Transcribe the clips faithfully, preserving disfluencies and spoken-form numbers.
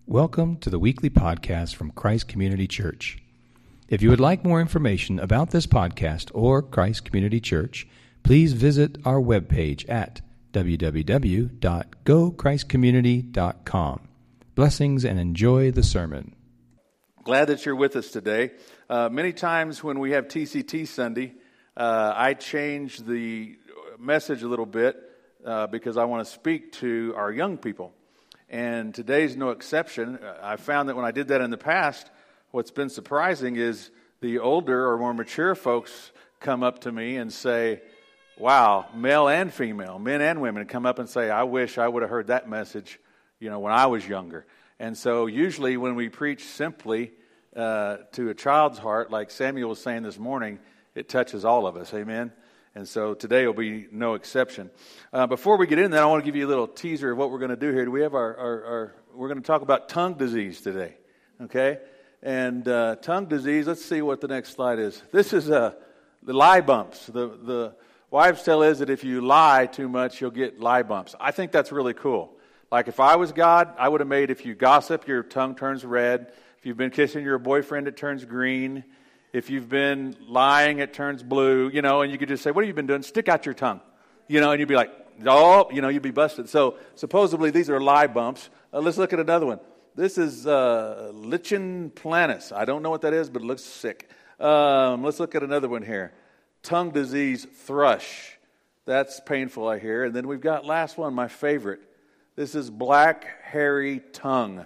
Welcome to the weekly podcast from Christ Community Church. If you would like more information about this podcast or Christ Community Church, please visit our webpage at w w w dot go christ community dot com. Blessings and enjoy the sermon. Glad that you're with us today. Uh, many times when we have T C T Sunday, uh, I change the message a little bit uh, because I want to speak to our young people. And today's no exception. I found that when I did that in the past, what's been surprising is the older or more mature folks come up to me and say, wow, male and female, men and women come up and say, I wish I would have heard that message, you know, when I was younger. And so usually when we preach simply uh, to a child's heart, like Samuel was saying this morning, it touches all of us, amen? And so today will be no exception. Uh, before we get into that, I want to give you a little teaser of what we're going to do here. Do we have our, our, our we're going to talk about tongue disease today, okay? And uh, tongue disease, let's see what the next slide is. This is uh, the lie bumps. The, the wives' tale is that if you lie too much, you'll get lie bumps. I think that's really cool. Like if I was God, I would have made if you gossip, your tongue turns red. If you've been kissing your boyfriend, it turns green. If you've been lying, it turns blue, you know, and you could just say, what have you been doing? Stick out your tongue, you know, and you'd be like, oh, you know, you'd be busted. So supposedly these are lie bumps. Uh, let's look at another one. This is uh, lichen planus. I don't know what that is, but it looks sick. Um, let's look at another one here. Tongue disease thrush. That's painful, I hear. And then we've got last one, my favorite. This is black hairy tongue.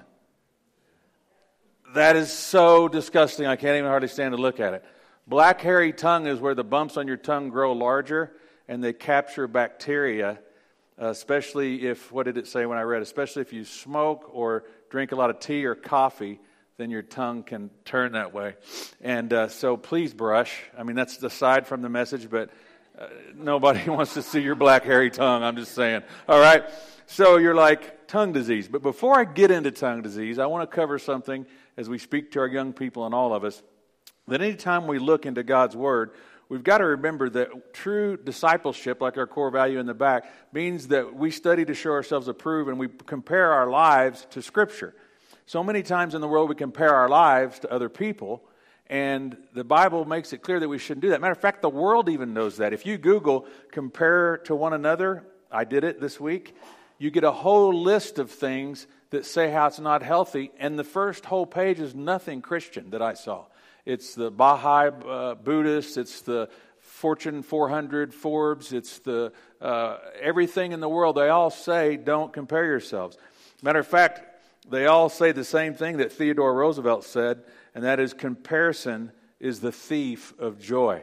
That is so disgusting, I can't even hardly stand to look at it. Black hairy tongue is where the bumps on your tongue grow larger and they capture bacteria, uh, especially if, what did it say when I read, especially if you smoke or drink a lot of tea or coffee, then your tongue can turn that way. And uh, so please brush. I mean, that's aside from the message, but uh, nobody wants to see your black hairy tongue, I'm just saying. All right, so you're like, tongue disease. But before I get into tongue disease, I want to cover something as we speak to our young people and all of us, that anytime we look into God's Word, we've got to remember that true discipleship, like our core value in the back, means that we study to show ourselves approved and we compare our lives to Scripture. So many times in the world we compare our lives to other people, and the Bible makes it clear that we shouldn't do that. Matter of fact, the world even knows that. If you Google compare to one another, I did it this week, you get a whole list of things that say how it's not healthy, and the first whole page is nothing Christian that I saw. It's the Baha'i uh, Buddhists, it's the Fortune four hundred, Forbes, it's the uh, everything in the world. They all say don't compare yourselves. Matter of fact, they all say the same thing that Theodore Roosevelt said, and that is comparison is the thief of joy.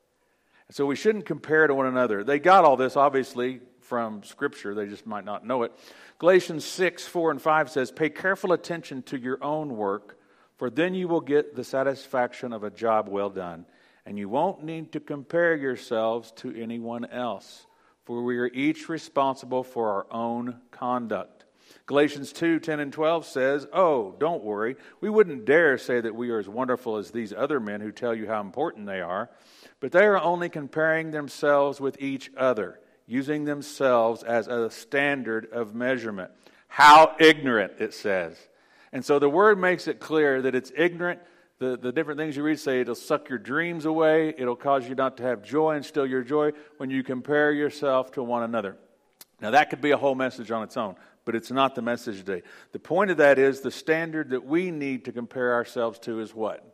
So we shouldn't compare to one another. They got all this, obviously, from Scripture. They just might not know it. Galatians six, four, and five says, pay careful attention to your own work, for then you will get the satisfaction of a job well done, and you won't need to compare yourselves to anyone else, for we are each responsible for our own conduct. Galatians two, ten, and twelve says, oh, don't worry, we wouldn't dare say that we are as wonderful as these other men who tell you how important they are, but they are only comparing themselves with each other, using themselves as a standard of measurement. How ignorant, it says. And so the Word makes it clear that it's ignorant. The, the different things you read say it'll suck your dreams away. It'll cause you not to have joy and steal your joy when you compare yourself to one another. Now that could be a whole message on its own, but it's not the message today. The point of that is the standard that we need to compare ourselves to is what?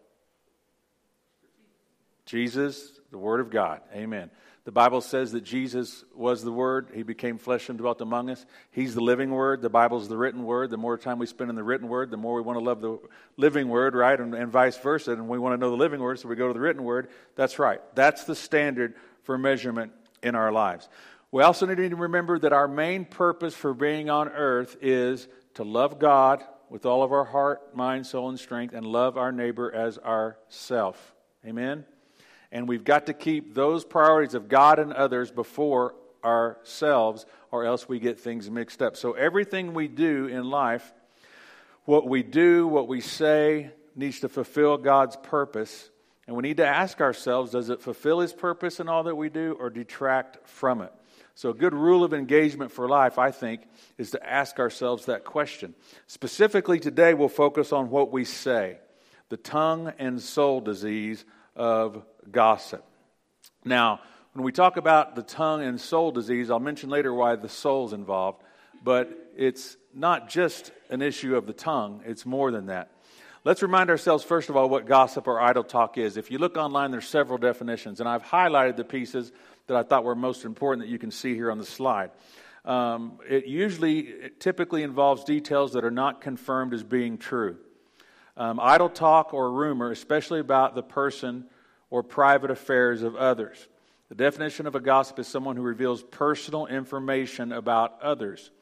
Jesus, the Word of God. Amen. The Bible says that Jesus was the Word. He became flesh and dwelt among us. He's the living Word. The Bible is the written Word. The more time we spend in the written Word, the more we want to love the living Word, right? And, and vice versa. And we want to know the living Word, so we go to the written Word. That's right. That's the standard for measurement in our lives. We also need to remember that our main purpose for being on earth is to love God with all of our heart, mind, soul, and strength, and love our neighbor as ourself. Amen? And we've got to keep those priorities of God and others before ourselves, or else we get things mixed up. So everything we do in life, what we do, what we say, needs to fulfill God's purpose. And we need to ask ourselves, does it fulfill His purpose in all that we do or detract from it? So a good rule of engagement for life, I think, is to ask ourselves that question. Specifically today, we'll focus on what we say, the tongue and soul disease of gossip. Now, when we talk about the tongue and soul disease, I'll mention later why the soul's involved, but it's not just an issue of the tongue, it's more than that. Let's remind ourselves, first of all, what gossip or idle talk is. If you look online, there's several definitions, and I've highlighted the pieces that I thought were most important that you can see here on the slide. Um, it usually, it typically involves details that are not confirmed as being true. Um, idle talk or rumor, especially about the person or private affairs of others. The definition of a gossip is someone who reveals personal information about others.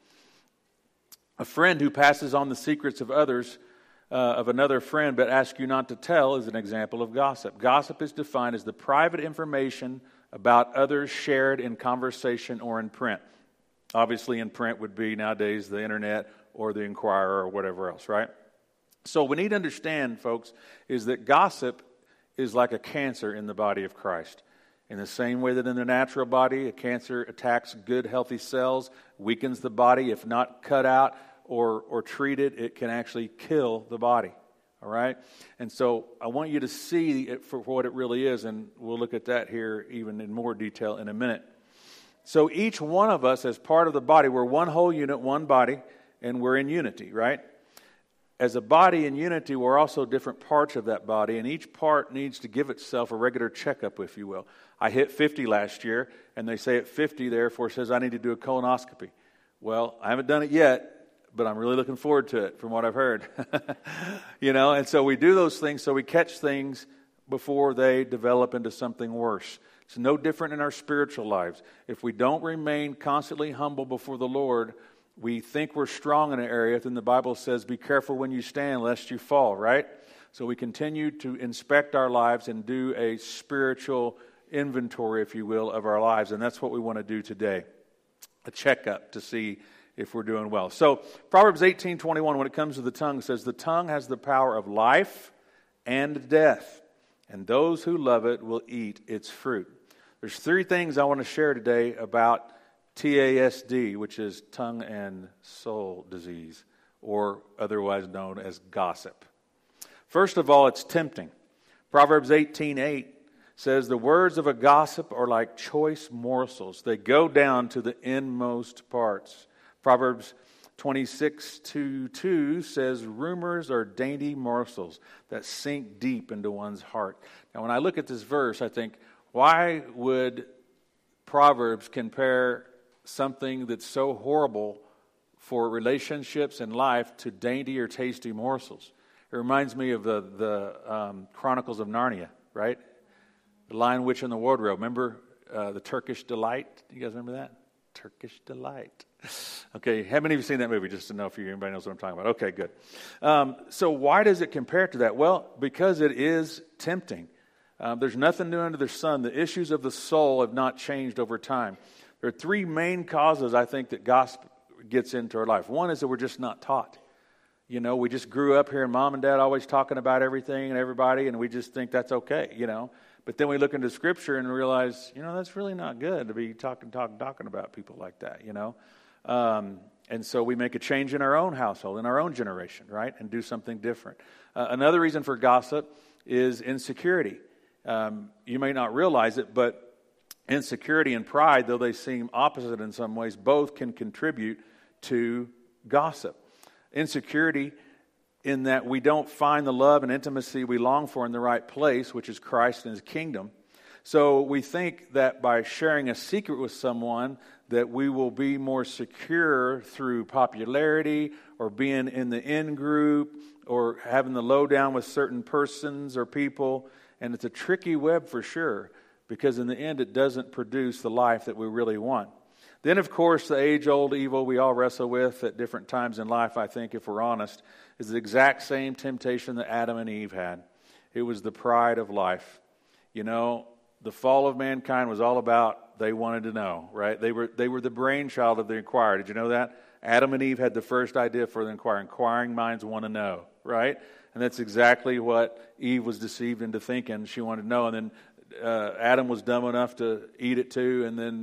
A friend who passes on the secrets of others Uh, of another friend but asks you not to tell is an example of gossip. Gossip is defined as the private information about others shared in conversation or in print. Obviously in print would be nowadays the internet or the Inquirer or whatever else, right? So what we need to understand, folks, is that gossip is like a cancer in the body of Christ. In the same way that in the natural body, a cancer attacks good, healthy cells, weakens the body, if not cut out, Or, or treated, it can actually kill the body, all right? And so I want you to see it for what it really is, and we'll look at that here even in more detail in a minute. So each one of us as part of the body, we're one whole unit, one body, and we're in unity, right? As a body in unity, we're also different parts of that body, and each part needs to give itself a regular checkup, if you will. I hit fifty last year, and they say at fifty, therefore, says I need to do a colonoscopy. Well, I haven't done it yet, but I'm really looking forward to it from what I've heard. You know, and so we do those things so we catch things before they develop into something worse. It's no different in our spiritual lives. If we don't remain constantly humble before the Lord, we think we're strong in an area, then the Bible says, be careful when you stand lest you fall, right? So we continue to inspect our lives and do a spiritual inventory, if you will, of our lives. And that's what we want to do today. A checkup to see if we're doing well. So Proverbs eighteen twenty-one, when it comes to the tongue, says, the tongue has the power of life and death, and those who love it will eat its fruit. There's three things I want to share today about T A S D, which is tongue and soul disease, or otherwise known as gossip. First of all, it's tempting. Proverbs eighteen eight says, the words of a gossip are like choice morsels. They go down to the inmost parts. Proverbs twenty-six two two says, rumors are dainty morsels that sink deep into one's heart. Now, when I look at this verse, I think, why would Proverbs compare something that's so horrible for relationships and life to dainty or tasty morsels? It reminds me of the, the um, Chronicles of Narnia, right? The Lion, Witch, and the Wardrobe. Remember uh, the Turkish Delight? You guys remember that? Turkish Delight. Okay, how many of you seen that movie, just to know if you, anybody knows what I'm talking about? Okay, good. Um, so why does it compare to that? Well, because it is tempting. Um, there's nothing new under the sun. The issues of the soul have not changed over time. There are three main causes, I think, that gossip gets into our life. One is that we're just not taught. You know, we just grew up hearing mom and dad always talking about everything and everybody, and we just think that's okay, you know. But then we look into Scripture and realize, you know, that's really not good to be talking, talking, talking about people like that, you know. Um, and so we make a change in our own household, in our own generation, right, and do something different. Uh, another reason for gossip is insecurity. Um, you may not realize it, but insecurity and pride, though they seem opposite in some ways, both can contribute to gossip. Insecurity in that we don't find the love and intimacy we long for in the right place, which is Christ and His kingdom. So we think that by sharing a secret with someone that we will be more secure through popularity or being in the in group or having the lowdown with certain persons or people. And it's a tricky web for sure, because in the end it doesn't produce the life that we really want. Then, of course, the age-old evil we all wrestle with at different times in life, I think, if we're honest, is the exact same temptation that Adam and Eve had. It was the pride of life. You know, the fall of mankind was all about they wanted to know, right? They were they were the brainchild of the Inquirer. Did you know that? Adam and Eve had the first idea for the Inquirer. Inquiring minds want to know, right? And that's exactly what Eve was deceived into thinking. She wanted to know. And then uh, Adam was dumb enough to eat it too, and then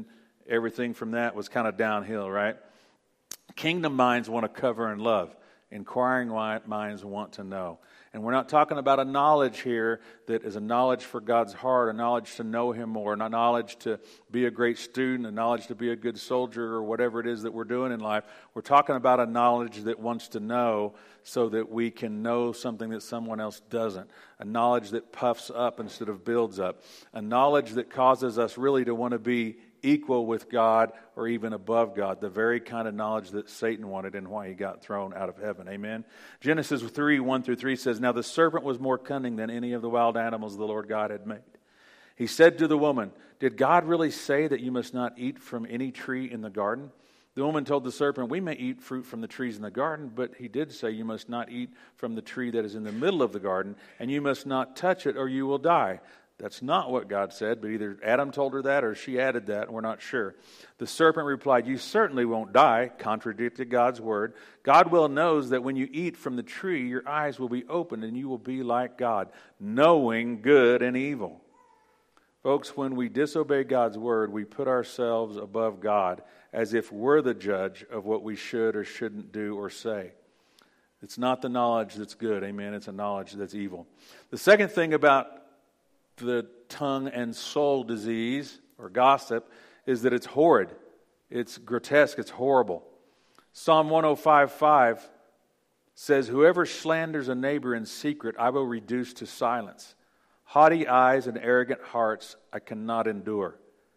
everything from that was kind of downhill, right? Kingdom minds want to cover and love. Inquiring minds want to know. And we're not talking about a knowledge here that is a knowledge for God's heart, a knowledge to know Him more, a knowledge to be a great student, a knowledge to be a good soldier, or whatever it is that we're doing in life. We're talking about a knowledge that wants to know so that we can know something that someone else doesn't. A knowledge that puffs up instead of builds up. A knowledge that causes us really to want to be equal with God or even above God, the very kind of knowledge that Satan wanted and why he got thrown out of heaven. Amen. Genesis three, one through three says, Now the serpent was more cunning than any of the wild animals the Lord God had made. He said to the woman, Did God really say that you must not eat from any tree in the garden? The woman told the serpent, We may eat fruit from the trees in the garden, but he did say you must not eat from the tree that is in the middle of the garden, and you must not touch it or you will die. That's not what God said, but either Adam told her that or she added that, and we're not sure. The serpent replied, You certainly won't die, contradicted God's word. God well knows that when you eat from the tree, your eyes will be opened and you will be like God, knowing good and evil. Folks, when we disobey God's word, we put ourselves above God as if we're the judge of what we should or shouldn't do or say. It's not the knowledge that's good, amen. It's a knowledge that's evil. The second thing about the tongue and soul disease or gossip is that it's horrid. It's grotesque. It's horrible. Psalm one oh five, five says, Whoever slanders a neighbor in secret, I will reduce to silence. Haughty eyes and arrogant hearts I cannot endure.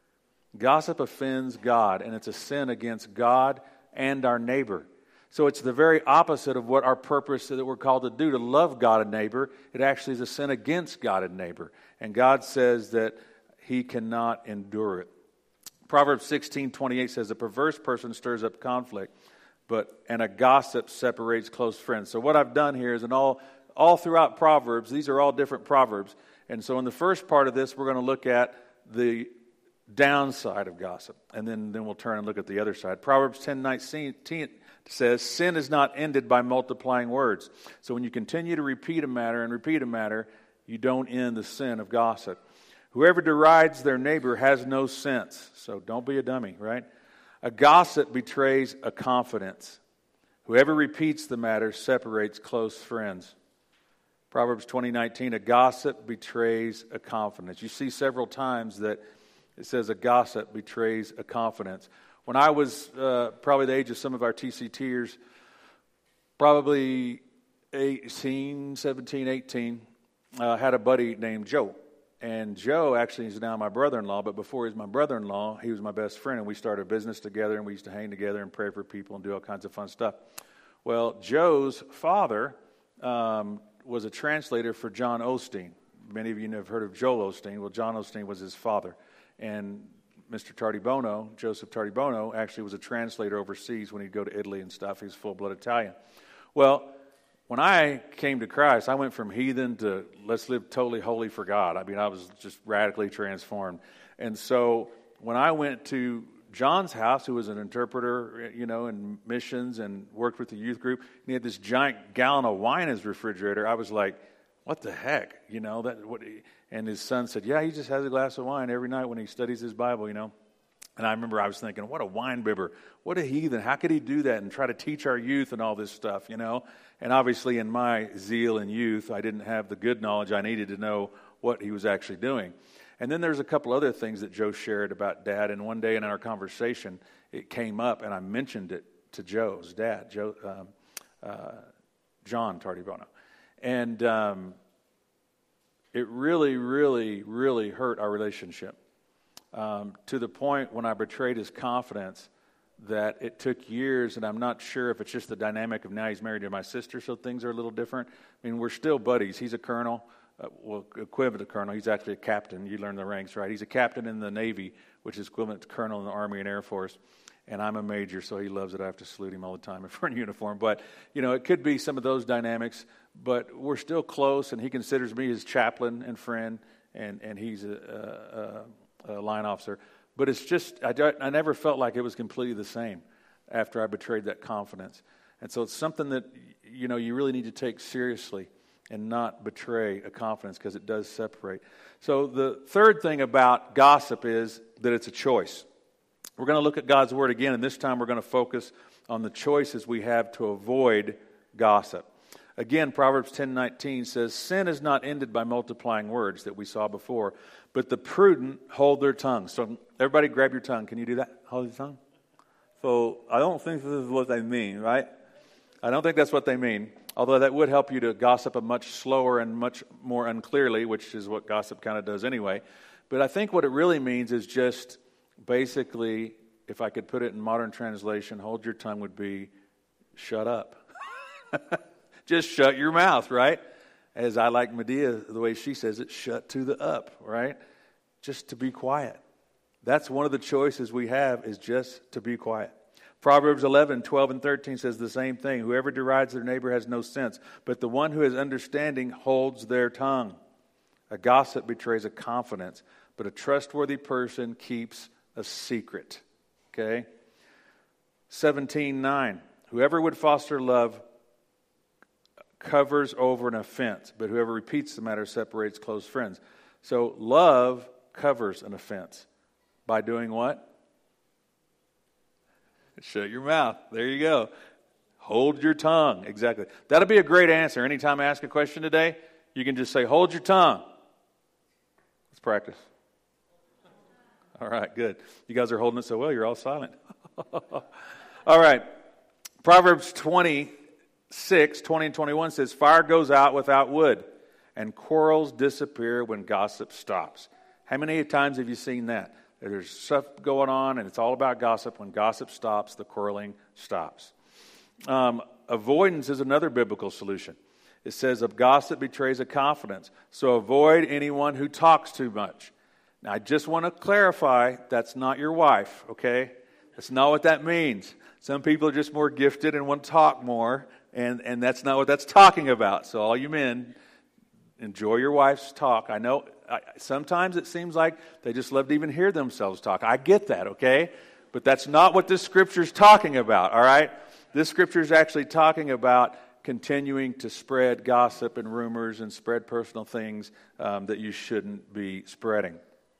Gossip offends God, and it's a sin against God and our neighbor. So it's the very opposite of what our purpose that we're called to do, to love God and neighbor. It actually is a sin against God and neighbor. And God says that He cannot endure it. Proverbs sixteen twenty-eight says, A perverse person stirs up conflict, but and a gossip separates close friends. So what I've done here is in all, all throughout Proverbs, these are all different Proverbs. And so in the first part of this, we're going to look at the downside of gossip. And then, then we'll turn and look at the other side. Proverbs ten nineteen says, Sin is not ended by multiplying words. So when you continue to repeat a matter and repeat a matter, you don't end the sin of gossip. Whoever derides their neighbor has no sense. So don't be a dummy, right? A gossip betrays a confidence. Whoever repeats the matter separates close friends. Proverbs twenty nineteen, a gossip betrays a confidence. You see several times that it says a gossip betrays a confidence. When I was uh, probably the age of some of our T C T'ers, probably eighteen, seventeen, eighteen, I uh, had a buddy named Joe. And Joe actually is now my brother-in-law, but before he was my brother-in-law, he was my best friend, and we started a business together, and we used to hang together and pray for people and do all kinds of fun stuff. Well, Joe's father um, was a translator for John Osteen. Many of you have heard of Joel Osteen. Well, John Osteen was his father. And Mister Tardibono, Joseph Tardibono, actually was a translator overseas when he'd go to Italy and stuff. He was full-blood Italian. Well, when I came to Christ, I went from heathen to let's live totally holy for God. I mean, I was just radically transformed. And so when I went to John's house, who was an interpreter, you know, in missions and worked with the youth group, and he had this giant gallon of wine in his refrigerator, I was like, what the heck? You know, that what? And his son said, yeah, he just has a glass of wine every night when he studies his Bible, you know. And I remember I was thinking, what a wine bibber. What a heathen. How could he do that and try to teach our youth and all this stuff, you know? And obviously in my zeal in youth, I didn't have the good knowledge I needed to know what he was actually doing. And then there's a couple other things that Joe shared about Dad. And one day in our conversation, it came up, and I mentioned it to Joe's dad, Joe, um, uh, John Tardibono. And um, it really, really, really hurt our relationship. Um, to the point when I betrayed his confidence that it took years, and I'm not sure if it's just the dynamic of now he's married to my sister, so things are a little different. I mean, we're still buddies. He's a colonel, uh, well, equivalent to colonel. He's actually a captain. You learn the ranks, right? He's a captain in the Navy, which is equivalent to colonel in the Army and Air Force. And I'm a major, so he loves it. I have to salute him all the time if we're in uniform. But, you know, it could be some of those dynamics, but we're still close, and he considers me his chaplain and friend, and, and he's a... a, a Uh, line officer, but it's just I, I never felt like it was completely the same after I betrayed that confidence. And so it's something that you know you really need to take seriously and not betray a confidence, because it does separate. So the third thing about gossip is that it's a choice. We're going to look at God's Word again, and this time we're going to focus on the choices we have to avoid gossip. Again, Proverbs ten nineteen says, sin is not ended by multiplying words that we saw before, but the prudent hold their tongue. So everybody grab your tongue. Can you do that? Hold your tongue. So I don't think this is what they mean, right? I don't think that's what they mean, although that would help you to gossip a much slower and much more unclearly, which is what gossip kind of does anyway. But I think what it really means is just basically, if I could put it in modern translation, hold your tongue would be shut up. Just shut your mouth, right? As I like Medea, the way she says it, shut to the up, right? Just to be quiet. That's one of the choices we have, is just to be quiet. Proverbs eleven, twelve, and thirteen says the same thing. Whoever derides their neighbor has no sense, but the one who has understanding holds their tongue. A gossip betrays a confidence, but a trustworthy person keeps a secret. Okay? seventeen nine. Whoever would foster love covers over an offense, but whoever repeats the matter separates close friends. So love covers an offense by doing what? Shut your mouth. There you go. Hold your tongue. Exactly. That'll be a great answer. Anytime I ask a question today, you can just say, hold your tongue. Let's practice. All right, good. You guys are holding it so well, you're all silent. All right. Proverbs twenty-six, twenty and twenty-one says, fire goes out without wood, and quarrels disappear when gossip stops. How many times have you seen that? There's stuff going on, and it's all about gossip. When gossip stops, the quarreling stops. Um, avoidance is another biblical solution. It says, of gossip betrays a confidence. So avoid anyone who talks too much. Now, I just want to clarify, that's not your wife, okay? That's not what that means. Some people are just more gifted and want to talk more, and, and that's not what that's talking about. So all you men, enjoy your wife's talk. I know I, sometimes it seems like they just love to even hear themselves talk. I get that, okay? But that's not what this scripture is talking about, all right? This scripture is actually talking about continuing to spread gossip and rumors and spread personal things um, that you shouldn't be spreading.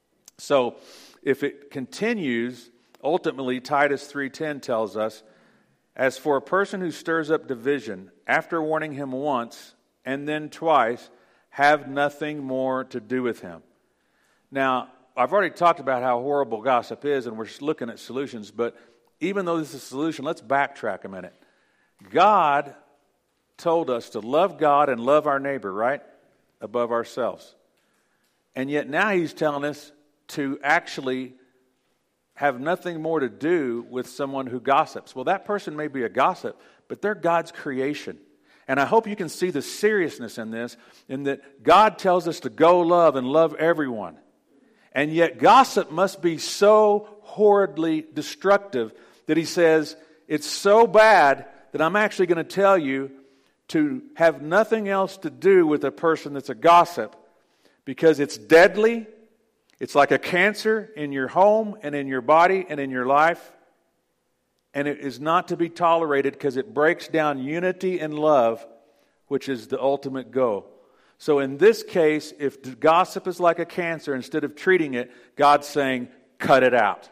So if it continues, ultimately Titus three ten tells us, as for a person who stirs up division, after warning him once and then twice, have nothing more to do with him. Now, I've already talked about how horrible gossip is, and we're looking at solutions, but even though this is a solution, let's backtrack a minute. God told us to love God and love our neighbor, right? Above ourselves. And yet now he's telling us to actually have nothing more to do with someone who gossips. Well, that person may be a gossip, but they're God's creation. And I hope you can see the seriousness in this, in that God tells us to go love and love everyone. And yet gossip must be so horridly destructive that he says, it's so bad that I'm actually going to tell you to have nothing else to do with a person that's a gossip, because it's deadly. It's like a cancer in your home and in your body and in your life. And it is not to be tolerated because it breaks down unity and love, which is the ultimate goal. So in this case, if gossip is like a cancer, instead of treating it, God's saying, cut it out.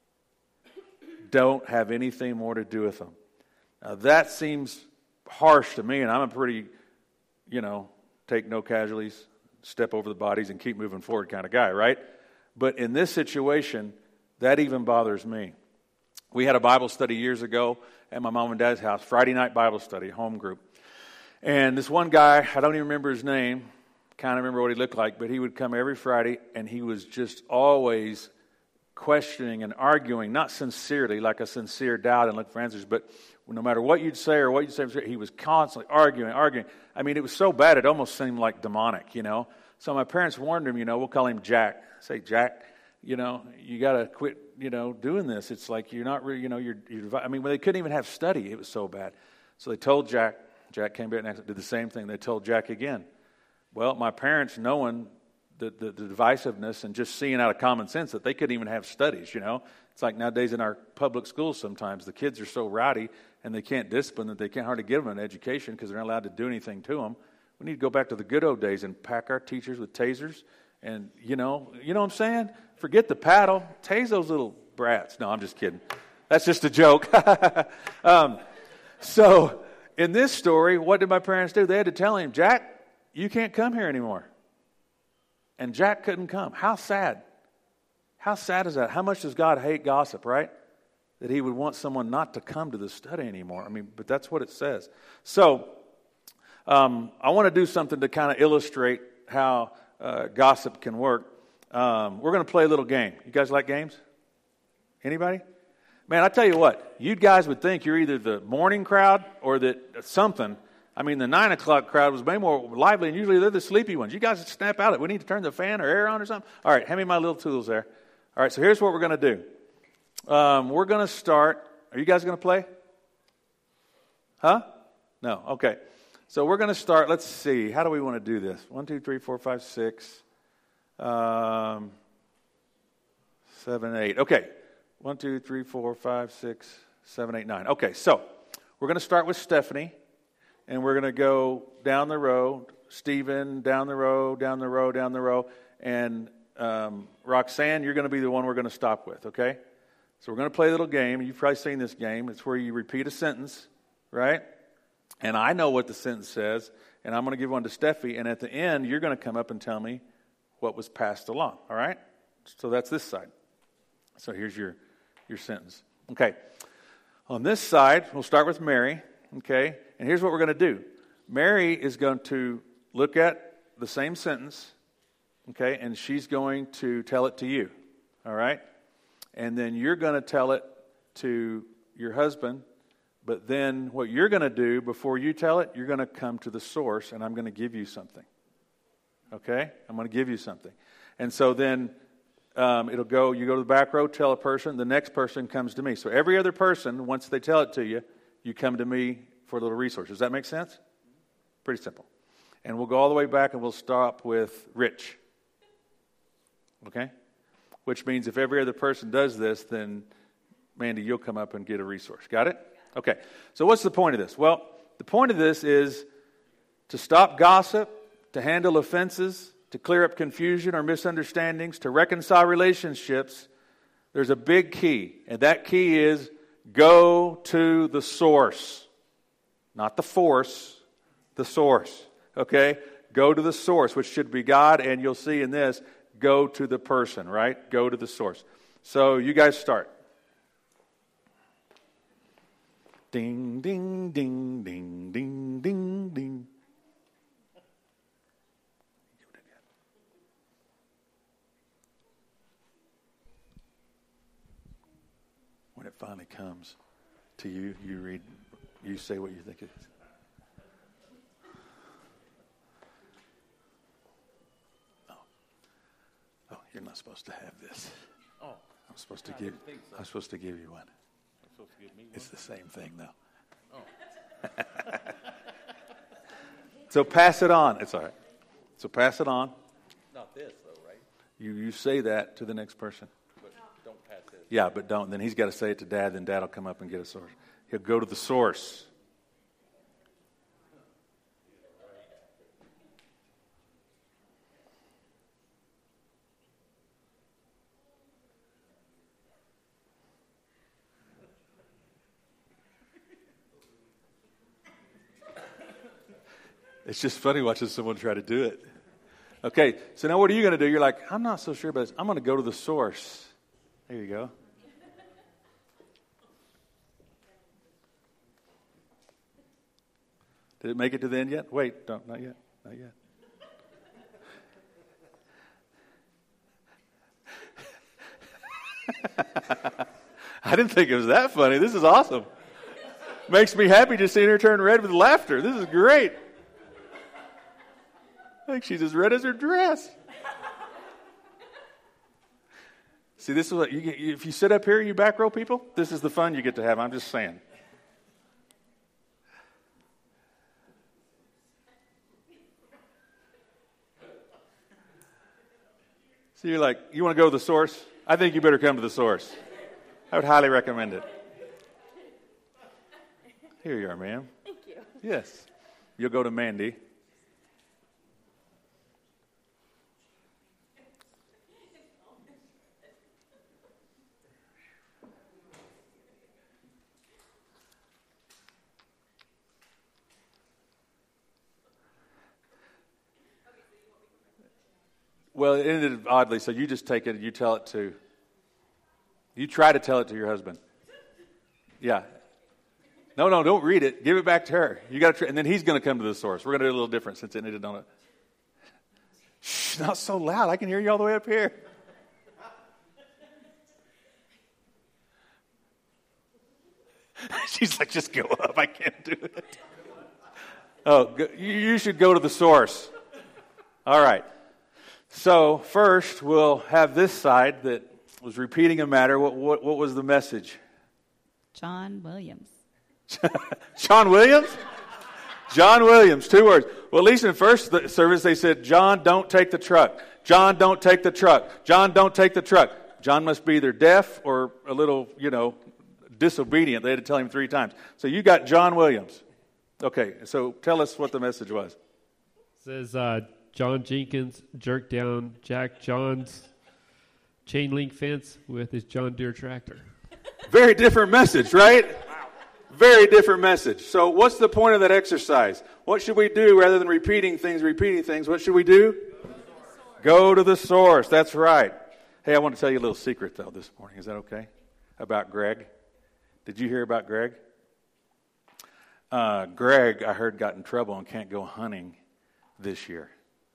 Don't have anything more to do with them. Now that seems harsh to me, and I'm a pretty, you know, take no casualties, step over the bodies and keep moving forward kind of guy, right? But in this situation, that even bothers me. We had a Bible study years ago at my mom and dad's house, Friday night Bible study, home group. And this one guy, I don't even remember his name, kind of remember what he looked like, but he would come every Friday, and he was just always questioning and arguing, not sincerely, like a sincere doubt and look for answers, but no matter what you'd say or what you'd say, he was constantly arguing, arguing. I mean, it was so bad, it almost seemed like demonic, you know. So my parents warned him, you know, we'll call him Jack. Say, Jack, you know, you got to quit, you know, doing this. It's like you're not really, you know, you're, you're, I mean, they couldn't even have study. It was so bad. So they told Jack. Jack came back and did the same thing. They told Jack again. Well, my parents, knowing the, the, the divisiveness and just seeing out of common sense that they couldn't even have studies, you know. It's like nowadays in our public schools sometimes the kids are so rowdy and they can't discipline that they can't hardly give them an education because they're not allowed to do anything to them. We need to go back to the good old days and pack our teachers with tasers. And, you know, you know what I'm saying? Forget the paddle. Tase those little brats. No, I'm just kidding. That's just a joke. um, so in this story, what did my parents do? They had to tell him, Jack, you can't come here anymore. And Jack couldn't come. How sad. How sad is that? How much does God hate gossip, right? That he would want someone not to come to the study anymore. I mean, but that's what it says. So um, I want to do something to kind of illustrate how uh, gossip can work. Um, we're going to play a little game. You guys like games? Anybody? Man, I tell you what, you guys would think you're either the morning crowd or that something. I mean, the nine o'clock crowd was way more lively, and usually they're the sleepy ones. You guys snap out of it. We need to turn the fan or air on or something. All right, hand me my little tools there. All right, so here's what we're going to do. Um, we're going to start. Are you guys going to play? Huh? No. Okay. So we're going to start. Let's see. How do we want to do this? One, two, three, four, five, six, um, seven, eight. Okay. One, two, three, four, five, six, seven, eight, nine. Okay. So we're going to start with Stephanie. And we're going to go down the row, Stephen, down the row, down the row, down the row. And um, Roxanne, you're going to be the one we're going to stop with, okay? So we're going to play a little game. You've probably seen this game. It's where you repeat a sentence, right? And I know what the sentence says. And I'm going to give one to Steffi. And at the end, you're going to come up and tell me what was passed along, all right? So that's this side. So here's your, your sentence. Okay. On this side, we'll start with Mary, okay? And here's what we're going to do. Mary is going to look at the same sentence, okay, and she's going to tell it to you, all right? And then you're going to tell it to your husband, but then what you're going to do before you tell it, you're going to come to the source, and I'm going to give you something, okay? I'm going to give you something. And so then um, it'll go, you go to the back row, tell a person, the next person comes to me. So every other person, once they tell it to you, you come to me for a little resource. Does that make sense? Pretty simple. And we'll go all the way back and we'll stop with Rich. Okay? Which means if every other person does this, then Mandy, you'll come up and get a resource. Got it? Okay. So what's the point of this? Well, the point of this is to stop gossip, to handle offenses, to clear up confusion or misunderstandings, to reconcile relationships. There's a big key, and that key is go to the source. Not the force, the source, okay? Go to the source, which should be God, and you'll see in this, go to the person, right? Go to the source. So you guys start. Ding, ding, ding, ding, ding, ding, ding. When it finally comes to you, you read. You say what you think it is. Oh. Oh, you're not supposed to have this. Oh. I'm supposed to give so. I'm supposed to give you one. I'm supposed to give me one? It's the same thing though. Oh. So pass it on. It's all right. So pass it on. Not this though, right? You you say that to the next person. But don't pass it. Yeah, but don't. Then he's got to say it to Dad, then Dad will come up and get a source. He'll go to the source. It's just funny watching someone try to do it. Okay, so now what are you going to do? You're like, I'm not so sure about this. I'm going to go to the source. There you go. Did it make it to the end yet? Wait, don't, not yet, not yet. I didn't think it was that funny. This is awesome. Makes me happy just seeing her turn red with laughter. This is great. I think she's as red as her dress. See, this is what you get. If you sit up here, you back row people, this is the fun you get to have. I'm just saying. So you're like, you want to go to the source? I think you better come to the source. I would highly recommend it. Here you are, ma'am. Thank you. Yes. You'll go to Mandy. Well, it ended oddly, so you just take it and you tell it to, you try to tell it to your husband. Yeah. No, no, don't read it. Give it back to her. You got to, try, and then he's going to come to the source. We're going to do a little different since it needed on it. Shh, not so loud. I can hear you all the way up here. She's like, just go up. I can't do it. Oh, go, you should go to the source. All right. So first, we'll have this side that was repeating a matter. What, what, what was the message? John Williams. John Williams? John Williams, two words. Well, at least in the first service, they said, John, don't take the truck. John, don't take the truck. John, don't take the truck. John must be either deaf or a little, you know, disobedient. They had to tell him three times. So you got John Williams. Okay, so tell us what the message was. It says, uh, John Jenkins jerked down Jack John's chain link fence with his John Deere tractor. Very different message, right? Very different message. So what's the point of that exercise? What should we do rather than repeating things, repeating things? What should we do? Go to the source. That's right. Hey, I want to tell you a little secret, though, this morning. Is that okay? About Greg. Did you hear about Greg? Uh, Greg, I heard, got in trouble and can't go hunting this year.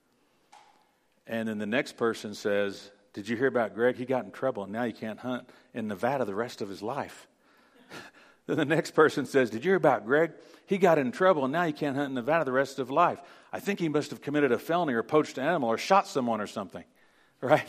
And then the next person says, did you hear about Greg? He got in trouble and now he can't hunt in Nevada the rest of his life. Then the next person says, did you hear about Greg? He got in trouble and now he can't hunt in Nevada the rest of life. I think he must have committed a felony or poached an animal or shot someone or something. Right?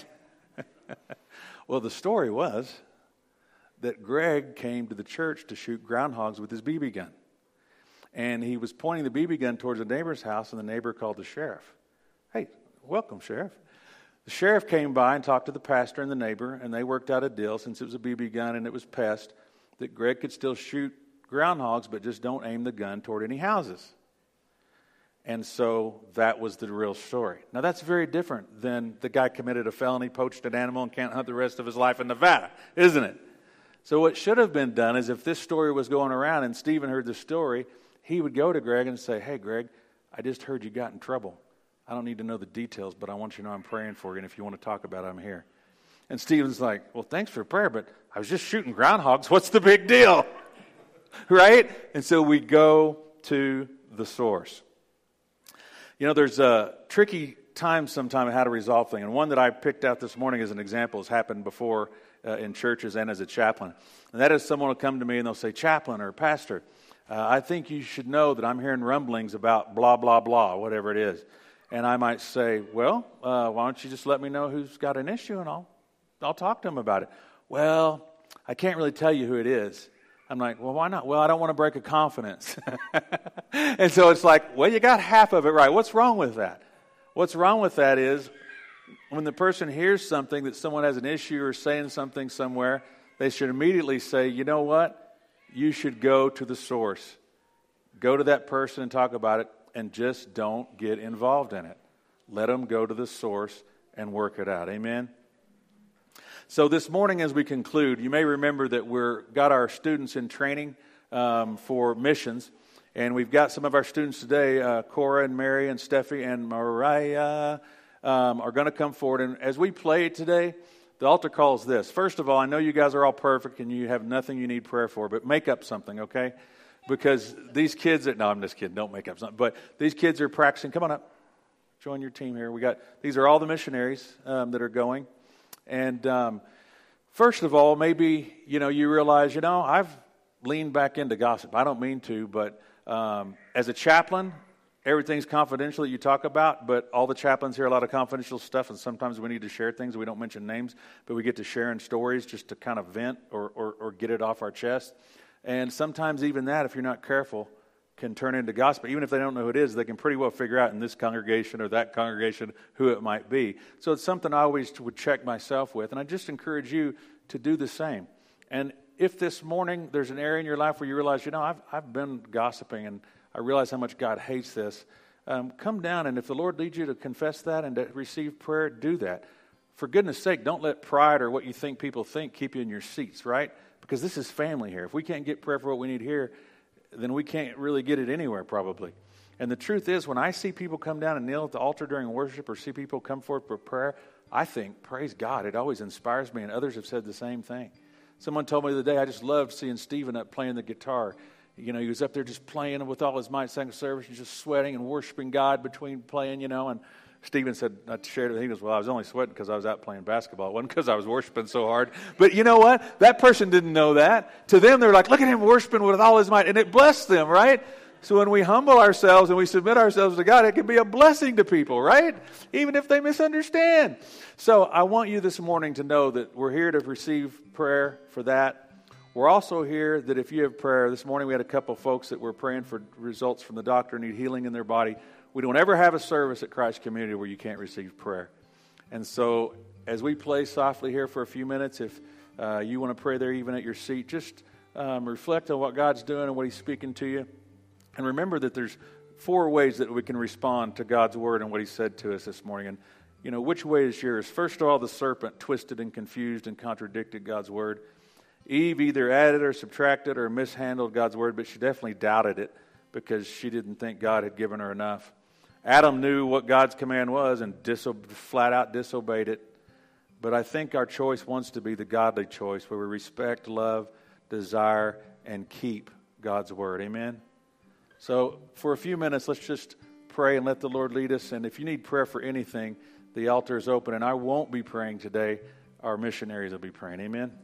Well, the story was that Greg came to the church to shoot groundhogs with his B B gun. And he was pointing the B B gun towards a neighbor's house, and the neighbor called the sheriff. Hey, welcome, Sheriff. The sheriff came by and talked to the pastor and the neighbor, and they worked out a deal, since it was a B B gun and it was pest, that Greg could still shoot groundhogs, but just don't aim the gun toward any houses. And so that was the real story. Now, that's very different than the guy committed a felony, poached an animal, and can't hunt the rest of his life in Nevada, isn't it? So what should have been done is if this story was going around and Stephen heard the story, he would go to Greg and say, hey, Greg, I just heard you got in trouble. I don't need to know the details, but I want you to know I'm praying for you, and if you want to talk about it, I'm here. And Stephen's like, well, thanks for prayer, but I was just shooting groundhogs. What's the big deal? Right? And so we go to the source. You know, there's a tricky time sometime how to resolve things, and one that I picked out this morning as an example has happened before uh, in churches and as a chaplain. And that is someone will come to me and they'll say, chaplain or pastor, uh, I think you should know that I'm hearing rumblings about blah, blah, blah, whatever it is. And I might say, well, uh, why don't you just let me know who's got an issue, and I'll I'll talk to them about it. Well, I can't really tell you who it is. I'm like, well, why not? Well, I don't want to break a confidence. And so it's like, well, you got half of it right. What's wrong with that? What's wrong with that is when the person hears something that someone has an issue or saying something somewhere, they should immediately say, you know what? You should go to the source. Go to that person and talk about it, and just don't get involved in it. Let them go to the source and work it out. Amen? So this morning as we conclude, you may remember that we're got our students in training um, for missions. And we've got some of our students today, uh, Cora and Mary and Steffi and Mariah, um, are going to come forward. And as we play today, the altar call is this. First of all, I know you guys are all perfect and you have nothing you need prayer for, but make up something, okay? Because these kids, are, no, I'm just kidding, don't make up something. But these kids are practicing. Come on up. Join your team here. We got These are all the missionaries um, that are going. And um, first of all, maybe, you know, you realize, you know, I've leaned back into gossip. I don't mean to, but um, as a chaplain, everything's confidential that you talk about, but all the chaplains hear a lot of confidential stuff, and sometimes we need to share things. We don't mention names, but we get to sharing stories just to kind of vent or, or, or get it off our chest. And sometimes even that, if you're not careful, can turn into gossip. Even if they don't know who it is, they can pretty well figure out in this congregation or that congregation who it might be. So it's something I always would check myself with, and I just encourage you to do the same. And if this morning there's an area in your life where you realize, you know, I've I've been gossiping and I realize how much God hates this, um, come down, and if the Lord leads you to confess that and to receive prayer, do that. For goodness sake, don't let pride or what you think people think keep you in your seats, right? Because this is family here. If we can't get prayer for what we need here, then we can't really get it anywhere probably. And the truth is, when I see people come down and kneel at the altar during worship or see people come forth for prayer, I think, praise God, it always inspires me, and others have said the same thing. Someone told me the other day, I just loved seeing Stephen up playing the guitar. You know, he was up there just playing with all his might, second service, and just sweating and worshiping God between playing, you know. And Stephen said, I shared it with him, he goes, well, I was only sweating because I was out playing basketball. It wasn't because I was worshiping so hard. But you know what? That person didn't know that. To them, they're like, look at him worshiping with all his might. And it blessed them, right? So when we humble ourselves and we submit ourselves to God, it can be a blessing to people, right? Even if they misunderstand. So I want you this morning to know that we're here to receive prayer for that. We're also here that if you have prayer, this morning we had a couple of folks that were praying for results from the doctor, need healing in their body. We don't ever have a service at Christ Community where you can't receive prayer. And so as we play softly here for a few minutes, if uh, you want to pray there even at your seat, just um, reflect on what God's doing and what He's speaking to you. And remember that there's four ways that we can respond to God's word and what He said to us this morning. And, you know, which way is yours? First of all, the serpent twisted and confused and contradicted God's word. Eve either added or subtracted or mishandled God's word, but she definitely doubted it because she didn't think God had given her enough. Adam knew what God's command was and diso- flat out disobeyed it. But I think our choice wants to be the godly choice where we respect, love, desire, and keep God's word. Amen? So for a few minutes, let's just pray and let the Lord lead us. And if you need prayer for anything, the altar is open. And I won't be praying today. Our missionaries will be praying. Amen?